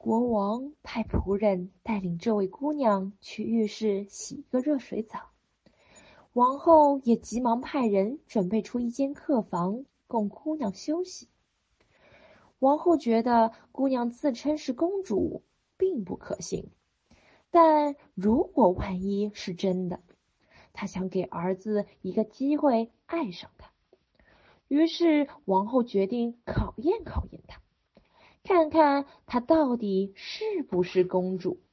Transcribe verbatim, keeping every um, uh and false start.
国王派仆人带领这位姑娘去浴室洗个热水澡，王后也急忙派人准备出一间客房供姑娘休息。王后觉得姑娘自称是公主并不可信，但如果万一是真的，她想给儿子一个机会爱上她。于是王后决定考验考验她，看看她到底是不是公主。